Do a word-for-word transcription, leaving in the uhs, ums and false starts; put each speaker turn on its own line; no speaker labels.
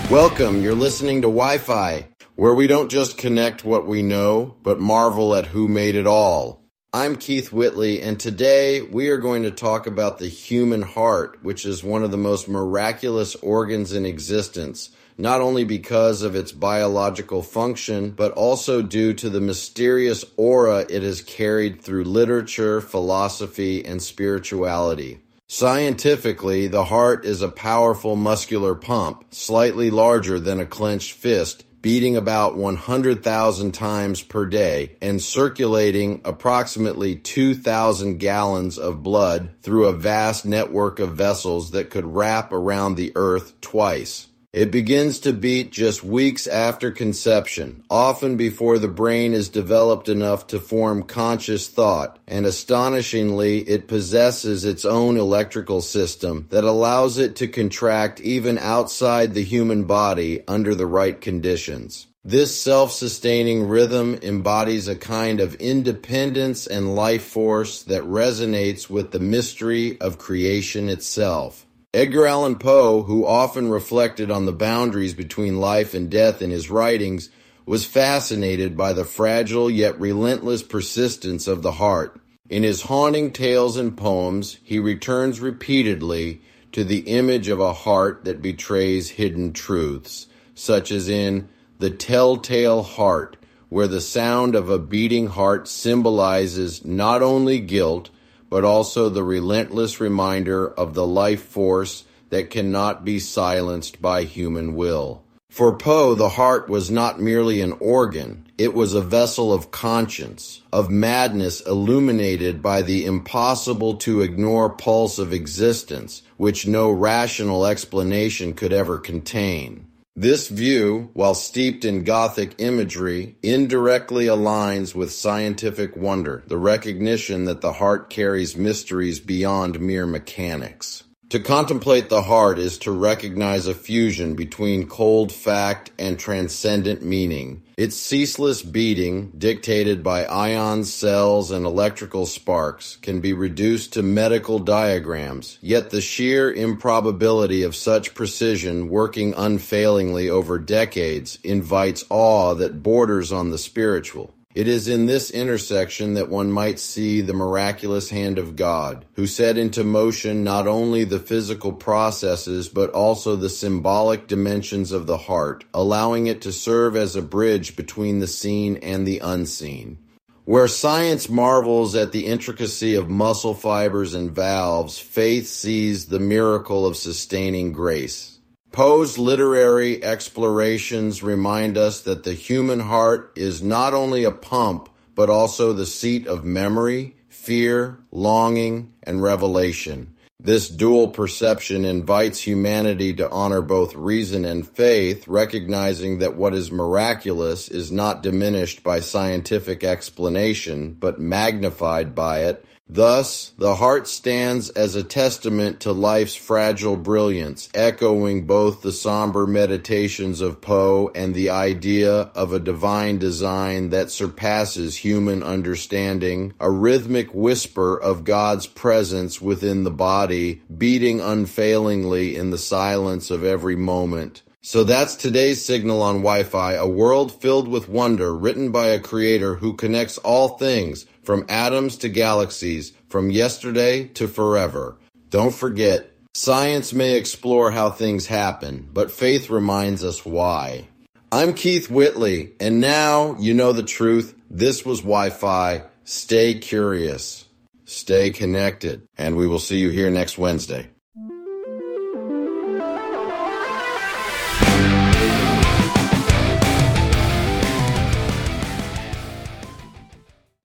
Welcome, you're listening to Wi-Fi, where we don't just connect what we know, but marvel at who made it all. I'm Keith Whitley, and today we are going to talk about the human heart, which is one of the most miraculous organs in existence, not only because of its biological function, but also due to the mysterious aura it has carried through literature, philosophy, and spirituality. Scientifically, the heart is a powerful muscular pump, slightly larger than a clenched fist, beating about one hundred thousand times per day and circulating approximately two thousand gallons of blood through a vast network of vessels that could wrap around the earth twice. It begins to beat just weeks after conception, often before the brain is developed enough to form conscious thought, and astonishingly, it possesses its own electrical system that allows it to contract even outside the human body under the right conditions. This self-sustaining rhythm embodies a kind of independence and life force that resonates with the mystery of creation itself. Edgar Allan Poe, who often reflected on the boundaries between life and death in his writings, was fascinated by the fragile yet relentless persistence of the heart. In his haunting tales and poems, he returns repeatedly to the image of a heart that betrays hidden truths, such as in The Telltale Heart, where the sound of a beating heart symbolizes not only guilt, but also the relentless reminder of the life force that cannot be silenced by human will. For Poe, the heart was not merely an organ, it was a vessel of conscience, of madness illuminated by the impossible-to-ignore pulse of existence, which no rational explanation could ever contain. This view, while steeped in Gothic imagery, indirectly aligns with scientific wonder, the recognition that the heart carries mysteries beyond mere mechanics. To contemplate the heart is to recognize a fusion between cold fact and transcendent meaning. Its ceaseless beating, dictated by ions, cells, and electrical sparks, can be reduced to medical diagrams, yet the sheer improbability of such precision working unfailingly over decades invites awe that borders on the spiritual. It is in this intersection that one might see the miraculous hand of God, who set into motion not only the physical processes but also the symbolic dimensions of the heart, allowing it to serve as a bridge between the seen and the unseen. Where science marvels at the intricacy of muscle fibers and valves, faith sees the miracle of sustaining grace. Poe's literary explorations remind us that the human heart is not only a pump, but also the seat of memory, fear, longing, and revelation. This dual perception invites humanity to honor both reason and faith, recognizing that what is miraculous is not diminished by scientific explanation, but magnified by it. Thus, the heart stands as a testament to life's fragile brilliance, echoing both the somber meditations of Poe and the idea of a divine design that surpasses human understanding, a rhythmic whisper of God's presence within the body, beating unfailingly in the silence of every moment. So that's today's signal on Wi-Fi, a world filled with wonder, written by a creator who connects all things, from atoms to galaxies, from yesterday to forever. Don't forget, science may explore how things happen, but faith reminds us why. I'm Keith Whitley, and now you know the truth. This was Wi-Fi. Stay curious, stay connected, and we will see you here next Wednesday.